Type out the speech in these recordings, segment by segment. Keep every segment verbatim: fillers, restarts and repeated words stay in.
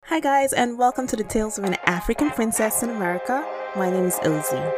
Hi guys, and welcome to the Tales of an African Princess in America. My name is Ozzy.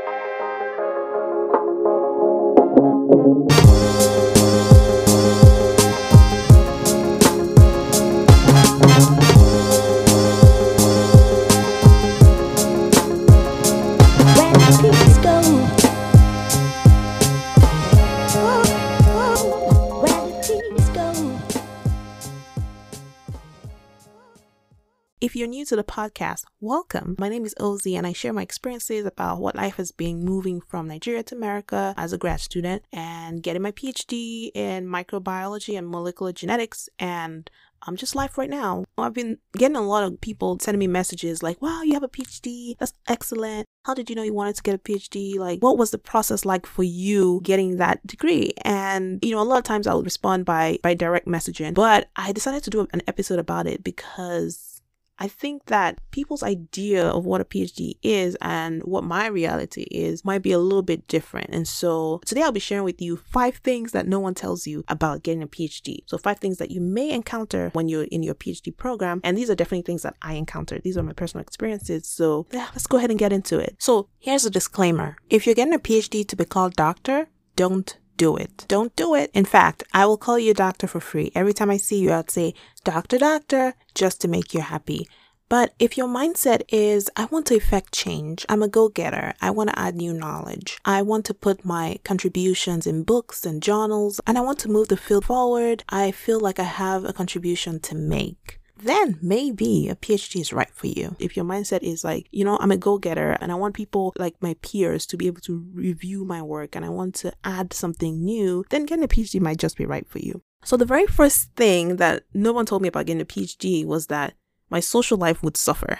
If you're new to the podcast, welcome. My name is Ozzy and I share my experiences about what life has been moving from Nigeria to America as a grad student and getting my PhD in microbiology and molecular genetics, and um, just life right now. I've been getting a lot of people sending me messages like, wow, you have a PhD. That's excellent. How did you know you wanted to get a PhD? Like, what was the process like for you getting that degree? And, you know, a lot of times I would respond by, by direct messaging, but I decided to do an episode about it because I think that people's idea of what a PhD is and what my reality is might be a little bit different. And so today I'll be sharing with you five things that no one tells you about getting a PhD. So five things that you may encounter when you're in your PhD program. And these are definitely things that I encountered. These are my personal experiences. So yeah, let's go ahead and get into it. So here's a disclaimer. If you're getting a PhD to be called doctor, don't do it. Don't do it. In fact, I will call you a doctor for free. Every time I see you, I'd say, doctor, doctor, just to make you happy. But if your mindset is, I want to effect change, I'm a go-getter, I want to add new knowledge, I want to put my contributions in books and journals, and I want to move the field forward, I feel like I have a contribution to make, then maybe a PhD is right for you. If your mindset is like, you know, I'm a go-getter and I want people like my peers to be able to review my work and I want to add something new, then getting a PhD might just be right for you. So the very first thing that no one told me about getting a PhD was that my social life would suffer.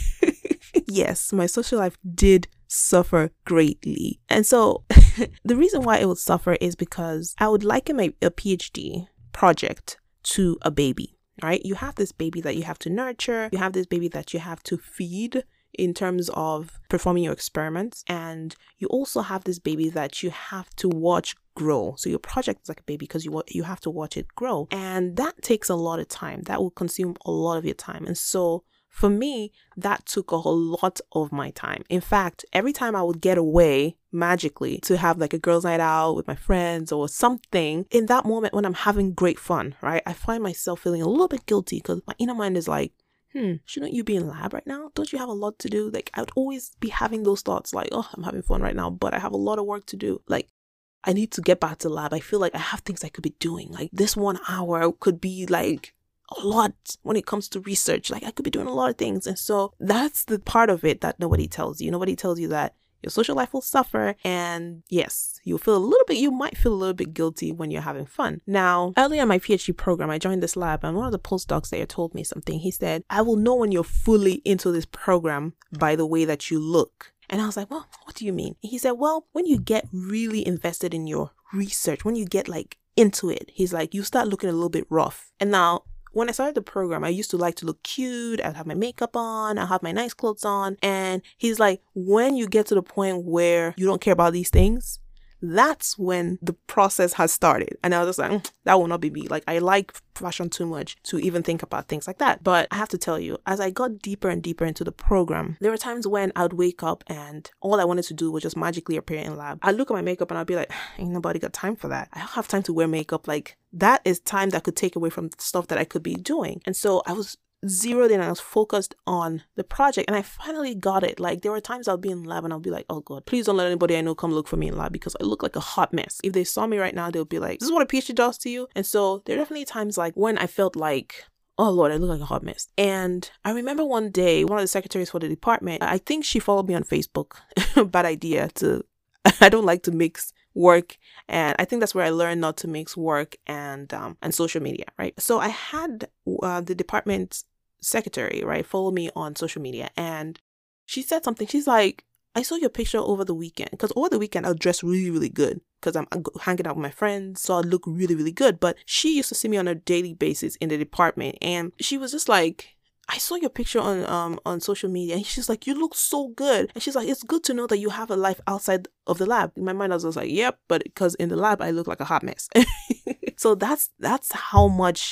Yes, my social life did suffer greatly. And so the reason why it would suffer is because I would liken my a PhD project to a baby. Right? You have this baby that you have to nurture. You have this baby that you have to feed in terms of performing your experiments. And you also have this baby that you have to watch grow. So your project is like a baby because you you have to watch it grow. And that takes a lot of time. That will consume a lot of your time. And so for me, that took a lot of my time. In fact, every time I would get away magically to have like a girls' night out with my friends or something, in that moment when I'm having great fun, right, I find myself feeling a little bit guilty because my inner mind is like, hmm, shouldn't you be in lab right now? Don't you have a lot to do? Like, I would always be having those thoughts like, oh, I'm having fun right now, but I have a lot of work to do. Like, I need to get back to lab. I feel like I have things I could be doing. Like, this one hour could be like a lot when it comes to research. Like, I could be doing a lot of things. And so that's the part of it that nobody tells you. Nobody tells you that your social life will suffer. And yes, you'll feel a little bit, you might feel a little bit guilty when you're having fun. Now, earlier in my PhD program, I joined this lab and one of the postdocs there told me something. He said, I will know when you're fully into this program by the way that you look. And I was like, well, what do you mean? He said, well, when you get really invested in your research, when you get like into it, he's like, you start looking a little bit rough. And now, when I started the program, I used to like to look cute. I'd have my makeup on. I'll have my nice clothes on. And he's like, when you get to the point where you don't care about these things, that's when the process has started. And I was just like, mm, that will not be me. Like, I like fashion too much to even think about things like that. But I have to tell you, as I got deeper and deeper into the program, there were times when I'd wake up and all I wanted to do was just magically appear in lab. I'd look at my makeup and I'd be like, ain't nobody got time for that. I don't have time to wear makeup. Like, that is time that could take away from stuff that I could be doing. And so I was zeroed in and I was focused on the project and I finally got it. Like, there were times I'll be in lab and I'll be like, oh God, please don't let anybody I know come look for me in lab because I look like a hot mess. If they saw me right now, they'll be like, this is what a PhD does to you. And so there are definitely times like when I felt like, oh Lord, I look like a hot mess. And I remember one day, one of the secretaries for the department, I think she followed me on Facebook. Bad idea to, I don't like to mix work, and I think that's where I learned not to mix work and um and social media, right? So I had uh, the department secretary, right, follow me on social media, and she said something. She's like, I saw your picture over the weekend, because over the weekend I'll dress really really good because I'm, I'm hanging out with my friends, so I look really really good. But she used to see me on a daily basis in the department, and she was just like, I saw your picture on um on social media, and she's like, you look so good. And she's like, it's good to know that you have a life outside of the lab. In my mind, I was just like, yep, but because in the lab, I look like a hot mess. So that's that's how much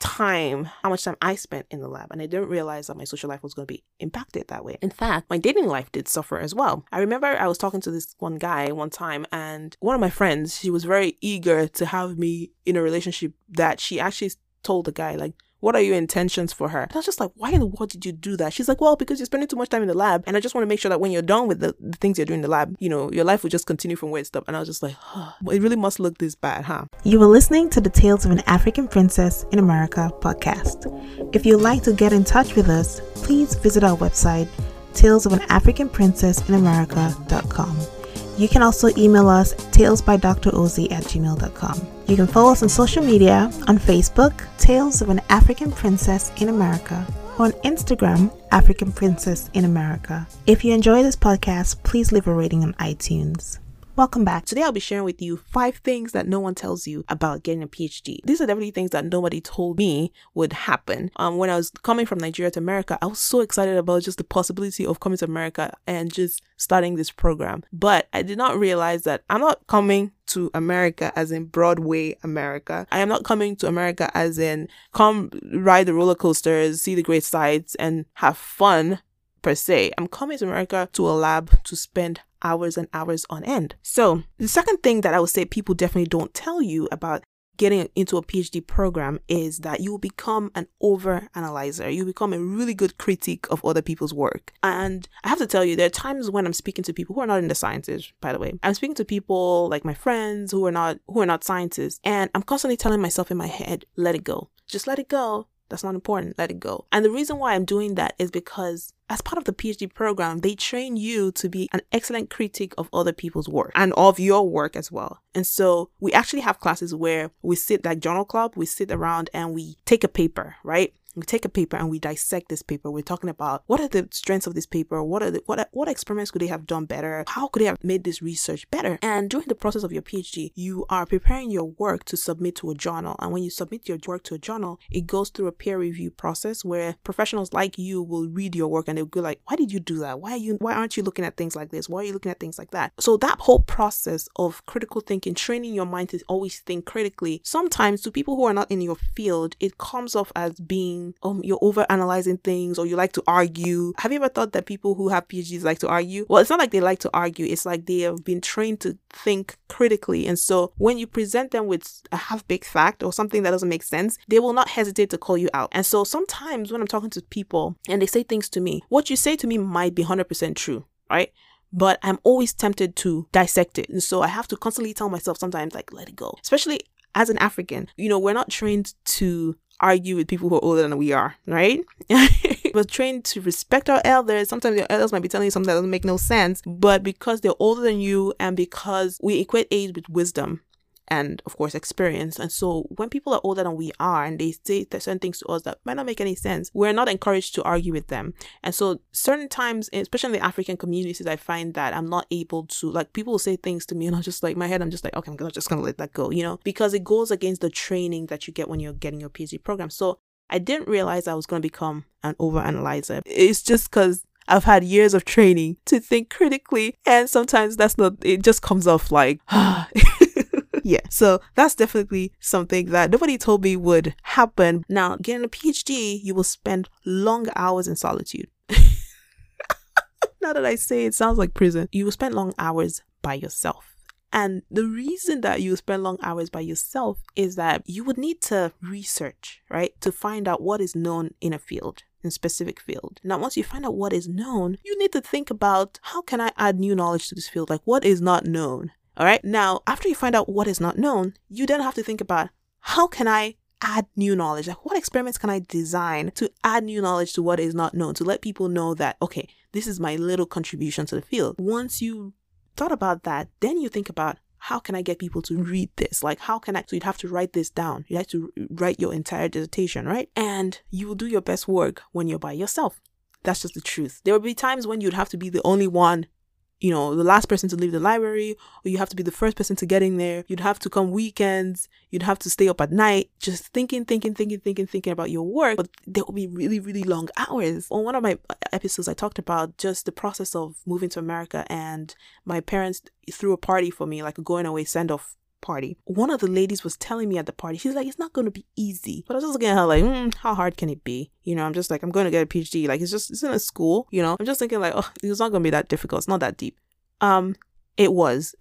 time, how much time I spent in the lab, and I didn't realize that my social life was going to be impacted that way. In fact, my dating life did suffer as well. I remember I was talking to this one guy one time, and one of my friends, she was very eager to have me in a relationship that she actually told the guy, like, what are your intentions for her? And I was just like, why in the world did you do that? She's like, well, because you're spending too much time in the lab, and I just want to make sure that when you're done with the, the things you're doing in the lab, you know, your life will just continue from where it stopped. And I was just like, oh, it really must look this bad, huh? You were listening to the Tales of an African Princess in America podcast. If you'd like to get in touch with us, please visit our website, tales of an african princess in america dot com. You can also email us tales by dr oz at gmail dot com. You can follow us on social media on Facebook, Tales of an African Princess in America, or on Instagram, African Princess in America. If you enjoy this podcast, please leave a rating on iTunes. Welcome back. Today I'll be sharing with you five things that no one tells you about getting a PhD. These are definitely things that nobody told me would happen. Um, when I was coming from Nigeria to America, I was so excited about just the possibility of coming to America and just starting this program. But I did not realize that I'm not coming to America as in Broadway America. I am not coming to America as in come ride the roller coasters, see the great sights, and have fun per se. I'm coming to America to a lab to spend hours and hours on end. So the second thing that I would say people definitely don't tell you about getting into a PhD program is that you will become an over-analyzer. You become a really good critic of other people's work. And I have to tell you, there are times when I'm speaking to people who are not in the sciences, by the way. I'm speaking to people like my friends who are not who are not scientists, and I'm constantly telling myself in my head, let it go. Just let it go. That's not important. Let it go. And the reason why I'm doing that is because as part of the PhD program, they train you to be an excellent critic of other people's work and of your work as well. And so we actually have classes where we sit, like journal club, we sit around and we take a paper, right? We take a paper and we dissect this paper. We're talking about what are the strengths of this paper? What are the what what experiments could they have done better? How could they have made this research better? And during the process of your PhD, you are preparing your work to submit to a journal. And when you submit your work to a journal, it goes through a peer review process where professionals like you will read your work and they'll go like, why did you do that? Why are you why aren't you looking at things like this? Why are you looking at things like that? So that whole process of critical thinking, training your mind to always think critically, sometimes to people who are not in your field, it comes off as being Um, you're over analyzing things, or you like to argue. Have you ever thought that people who have PhDs like to argue? Well, it's not like they like to argue. It's like they have been trained to think critically. And so when you present them with a half-baked fact or something that doesn't make sense, they will not hesitate to call you out. And so sometimes when I'm talking to people and they say things to me, what you say to me might be one hundred percent true, right? But I'm always tempted to dissect it. And so I have to constantly tell myself sometimes, like, let it go. Especially as an African, you know, we're not trained to argue with people who are older than we are, right? We're trained to respect our elders. Sometimes your elders might be telling you something that doesn't make no sense, but because they're older than you and because we equate age with wisdom and, of course, experience. And so when people are older than we are and they say certain things to us that might not make any sense, we're not encouraged to argue with them. And so certain times, especially in the African communities, I find that I'm not able to, like, people will say things to me and I'm just like, my head, I'm just like, okay, I'm gonna, just going to let that go, you know, because it goes against the training that you get when you're getting your PhD program. So I didn't realize I was going to become an over-analyzer. It's just because I've had years of training to think critically, and sometimes that's not, it just comes off like, yeah, so that's definitely something that nobody told me would happen. Now, getting a PhD, you will spend long hours in solitude. Now that I say it, sounds like prison. You will spend long hours by yourself. And the reason that you spend long hours by yourself is that you would need to research, right, to find out what is known in a field, in a specific field. Now, once you find out what is known, you need to think about, how can I add new knowledge to this field? Like, what is not known? All right. Now, after you find out what is not known, you then have to think about, how can I add new knowledge? Like, what experiments can I design to add new knowledge to what is not known, to let people know that, okay, this is my little contribution to the field. Once you thought about that, then you think about, how can I get people to read this? Like, how can I? So you'd have to write this down. You have to write your entire dissertation, right? And you will do your best work when you're by yourself. That's just the truth. There will be times when you'd have to be the only one, you know, the last person to leave the library, or you have to be the first person to get in there. You'd have to come weekends. You'd have to stay up at night, just thinking, thinking, thinking, thinking, thinking about your work. But there will be really, really long hours. On one of my episodes, I talked about just the process of moving to America, and my parents threw a party for me, like a going away send off party. One of the ladies was telling me at the party, she's like, it's not going to be easy. But I was just looking at her like, mm, how hard can it be? You know, I'm just like, I'm going to get a PhD. Like, it's just, it's in a school, you know. I'm just thinking like, oh, it's not going to be that difficult. It's not that deep. Um, it was.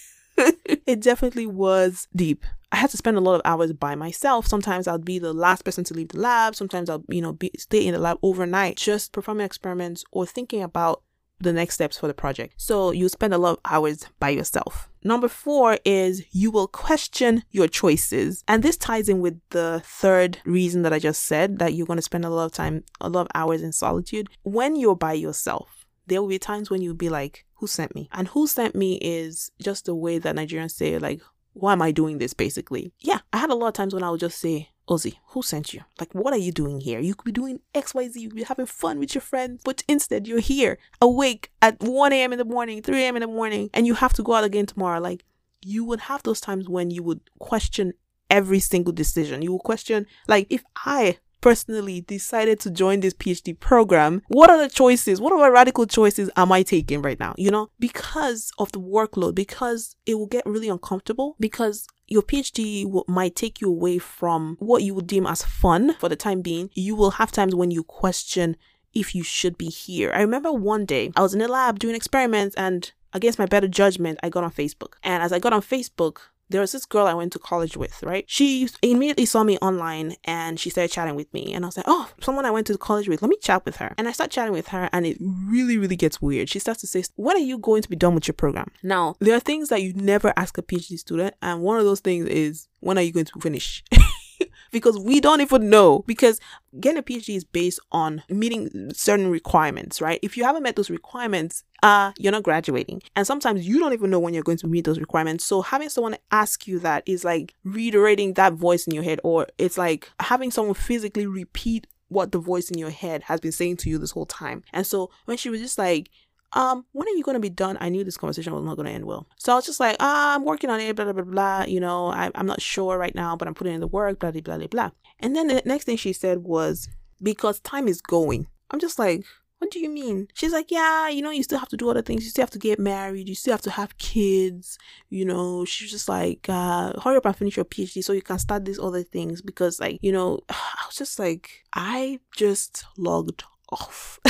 It definitely was deep. I had to spend a lot of hours by myself. Sometimes I'd be the last person to leave the lab. Sometimes I'll, you know, be, stay in the lab overnight, just performing experiments or thinking about the next steps for the project. So you spend a lot of hours by yourself. Number four is you will question your choices. And this ties in with the third reason that I just said, that you're going to spend a lot of time, a lot of hours in solitude. When you're by yourself, there will be times when you'll be like, who sent me? And who sent me is just the way that Nigerians say, like, why am I doing this, basically? Yeah, I had a lot of times when I would just say, Ozzy, who sent you? Like, what are you doing here? You could be doing X, Y, Z. You could be having fun with your friends. But instead, you're here, awake at one a.m. in the morning, three a.m. in the morning, and you have to go out again tomorrow. Like, you would have those times when you would question every single decision. You will question, like, if I personally decided to join this PhD program, what are the choices? What are the radical choices am I taking right now? You know, because of the workload, because it will get really uncomfortable, because your PhD w- might take you away from what you would deem as fun for the time being. You will have times when you question if you should be here. I remember one day I was in the lab doing experiments, and against my better judgment, I got on Facebook. And as I got on Facebook, there was this girl I went to college with, right? She immediately saw me online and she started chatting with me. And I was like, oh, someone I went to college with, let me chat with her. And I start chatting with her and it really, really gets weird. She starts to say, when are you going to be done with your program? Now, there are things that you never ask a PhD student. And one of those things is, when are you going to finish? Because we don't even know. Because getting a PhD is based on meeting certain requirements, right? If you haven't met those requirements, uh, you're not graduating. And sometimes you don't even know when you're going to meet those requirements. So having someone ask you that is like reiterating that voice in your head, or it's like having someone physically repeat what the voice in your head has been saying to you this whole time. And so when she was just like, um, when are you going to be done? I knew this conversation was not going to end well. So I was just like, ah, I'm working on it, blah, blah, blah, blah. You know, I, I'm not sure right now, but I'm putting in the work, blah, blah, blah, blah. And then the next thing she said was, because time is going. I'm just like, what do you mean? She's like, yeah, you know, you still have to do other things. You still have to get married. You still have to have kids. You know, she's just like, uh, hurry up and finish your PhD so you can start these other things. Because, like, you know, I was just like, I just logged off.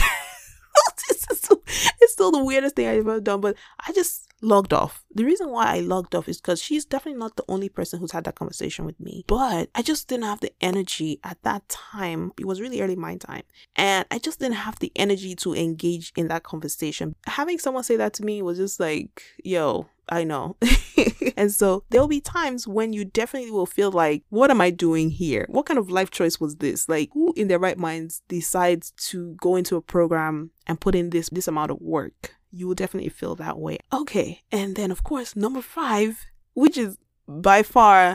It's still, it's still the weirdest thing I've ever done, but I just logged off. The reason why I logged off is because she's definitely not the only person who's had that conversation with me, but I just didn't have the energy at that time. It was really early my time, and I just didn't have the energy to engage in that conversation. Having someone say that to me was just like, yo, I know. And so there'll be times when you definitely will feel like, what am I doing here? What kind of life choice was this? Like, who in their right minds decides to go into a program and put in this, this amount of work? You will definitely feel that way. Okay. And then, of course, number five, which is by far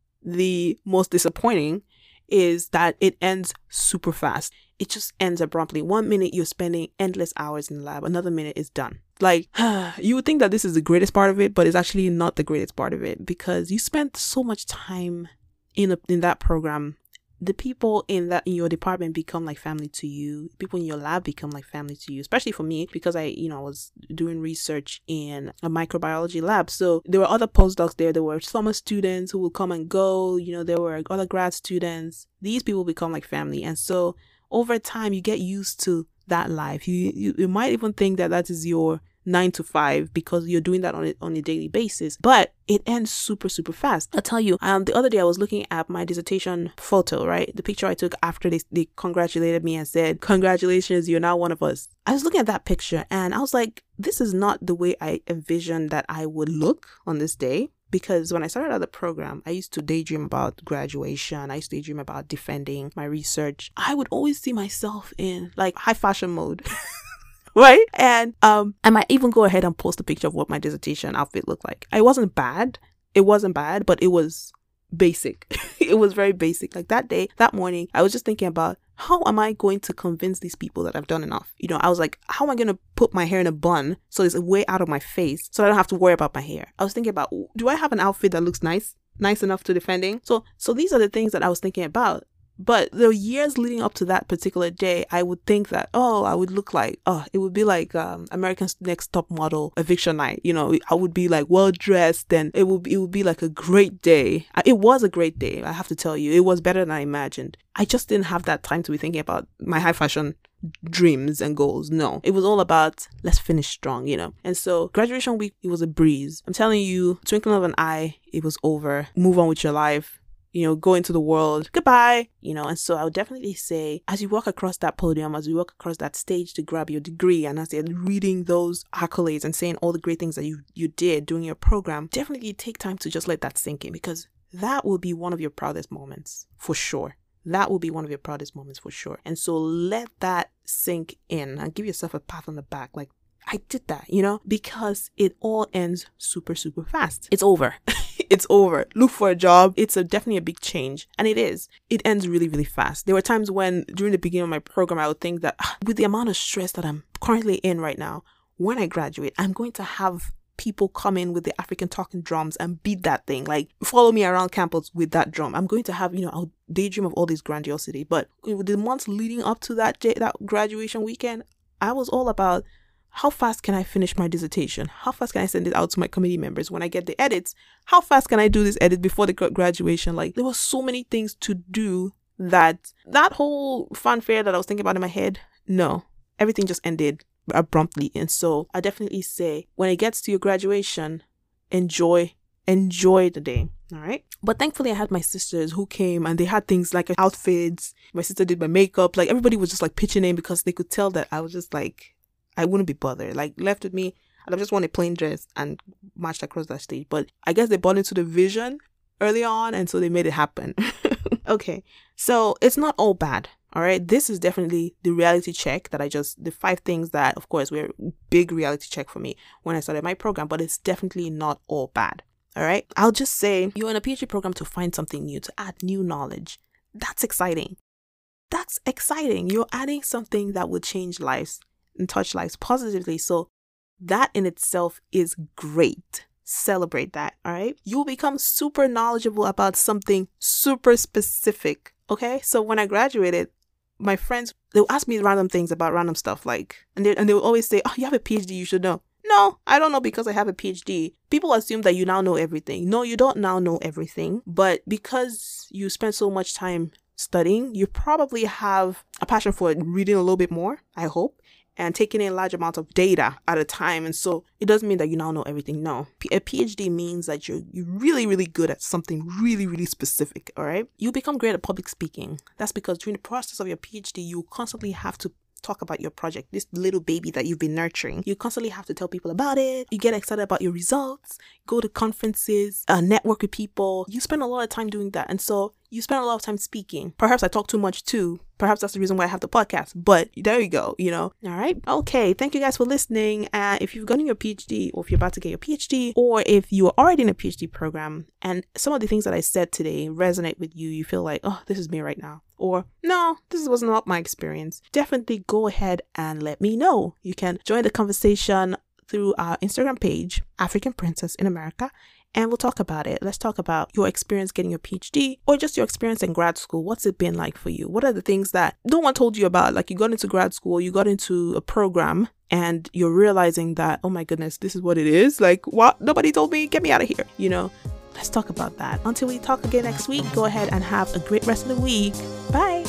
the most disappointing, is that it ends super fast. It just ends abruptly. One minute you're spending endless hours in the lab, another minute is done. Like, you would think that this is the greatest part of it, but it's actually not the greatest part of it, because you spent so much time in a, in that program. The people in that in your department become like family to you. People in your lab become like family to you, especially for me, because I, you know, was doing research in a microbiology lab. So there were other postdocs there. There were summer students who would come and go. You know, there were other grad students. These people become like family. And so over time, you get used to that life. You, you, you might even think that that is your nine to five because you're doing that on a, on a daily basis, but it ends super, super fast. I'll tell you, um, the other day I was looking at my dissertation photo, right? The picture I took after they, they congratulated me and said, congratulations, you're now one of us. I was looking at that picture and I was like, this is not the way I envisioned that I would look on this day. Because when I started out the program, I used to daydream about graduation. I used to daydream about defending my research. I would always see myself in like high fashion mode. Right? And um, I might even go ahead and post a picture of what my dissertation outfit looked like. It wasn't bad. It wasn't bad, but it was basic. It was very basic. Like that day, that morning, I was just thinking about, how am I going to convince these people that I've done enough? You know, I was like, how am I going to put my hair in a bun so it's way out of my face so I don't have to worry about my hair? I was thinking about, do I have an outfit that looks nice? Nice enough to defending? So, so these are the things that I was thinking about. But the years leading up to that particular day, I would think that, oh, I would look like, oh, it would be like um, America's Next Top Model eviction night. You know, I would be like well dressed, and it would, it would be like a great day. It was a great day, I have to tell you. It was better than I imagined. I just didn't have that time to be thinking about my high fashion dreams and goals. No, it was all about let's finish strong, you know. And so graduation week, it was a breeze. I'm telling you, twinkling of an eye, it was over. Move on with your life. You know, go into the world, goodbye, you know. And so I would definitely say, as you walk across that podium, as you walk across that stage to grab your degree, and as you're reading those accolades and saying all the great things that you, you did during your program, definitely take time to just let that sink in, because that will be one of your proudest moments, for sure. That will be one of your proudest moments, for sure. And so let that sink in and give yourself a pat on the back, like, I did that, you know, because it all ends super, super fast. It's over. It's over. Look for a job. It's a, definitely a big change. And it is. It ends really, really fast. There were times when during the beginning of my program, I would think that with the amount of stress that I'm currently in right now, when I graduate, I'm going to have people come in with the African talking drums and beat that thing, like follow me around campus with that drum. I'm going to have, you know, I'll daydream of all this grandiosity. But with the months leading up to that day, that graduation weekend, I was all about, how fast can I finish my dissertation? How fast can I send it out to my committee members when I get the edits? How fast can I do this edit before the graduation? Like, there were so many things to do that that whole fanfare that I was thinking about in my head, no, everything just ended abruptly. And so I definitely say, when it gets to your graduation, enjoy, enjoy the day. All right. But thankfully, I had my sisters who came and they had things like outfits. My sister did my makeup. Like, everybody was just like pitching in because they could tell that I was just like, I wouldn't be bothered. Like, left with me, I'd have just worn a plain dress and marched across that stage. But I guess they bought into the vision early on, and so they made it happen. Okay, so it's not all bad. All right, this is definitely the reality check that I just, the five things that, of course, were a big reality check for me when I started my program, but it's definitely not all bad. All right, I'll just say you're in a PhD program to find something new, to add new knowledge. That's exciting. That's exciting. You're adding something that will change lives and touch lives positively. So that in itself is great. Celebrate that. All right. You'll become super knowledgeable about something super specific. Okay. So when I graduated, my friends, they'll ask me random things about random stuff, like, and they, and they will always say, oh, you have a PhD, you should know. No, I don't know because I have a PhD. People assume that you now know everything. No, you don't now know everything. But because you spend so much time studying, you probably have a passion for reading a little bit more, I hope, and taking in large amounts of data at a time. And so it doesn't mean that you now know everything. No, a PhD means that you're, you're really, really good at something really, really specific. All right. You become great at public speaking. That's because during the process of your PhD, you constantly have to talk about your project, this little baby that you've been nurturing. You constantly have to tell people about it. You get excited about your results, go to conferences, uh, network with people. You spend a lot of time doing that. And so you spend a lot of time speaking. Perhaps I talk too much too. Perhaps that's the reason why I have the podcast. But there you go, you know. All right. Okay. Thank you guys for listening. Uh, if you've gotten your PhD, or if you're about to get your PhD, or if you are already in a PhD program and some of the things that I said today resonate with you, you feel like, oh, this is me right now. Or, no, this was not my experience. Definitely go ahead and let me know. You can join the conversation through our Instagram page, African Princess in America, and we'll talk about it. Let's talk about your experience getting your PhD, or just your experience in grad school. What's it been like for you? What are the things that no one told you about? Like, you got into grad school, you got into a program, and you're realizing that, oh my goodness, this is what it is. Like, what? Nobody told me. Get me out of here. You know, let's talk about that. Until we talk again next week, go ahead and have a great rest of the week. Bye.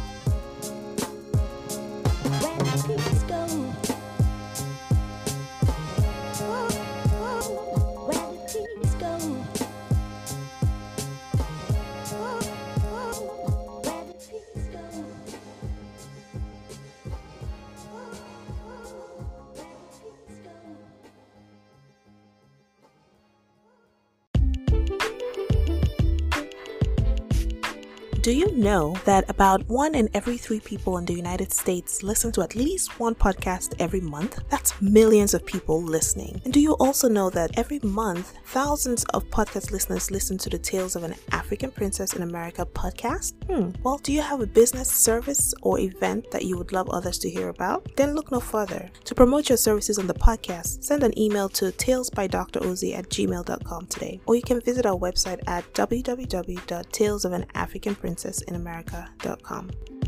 Do you know that about one in every three people in the United States listen to at least one podcast every month? That's millions of people listening. And do you also know that every month, thousands of podcast listeners listen to the Tales of an African Princess in America podcast? Hmm. Well, do you have a business, service, or event that you would love others to hear about? Then look no further. To promote your services on the podcast, send an email to talesbydroz at gmail dot com today. Or you can visit our website at w w w dot tales of an african princess princess in america dot com.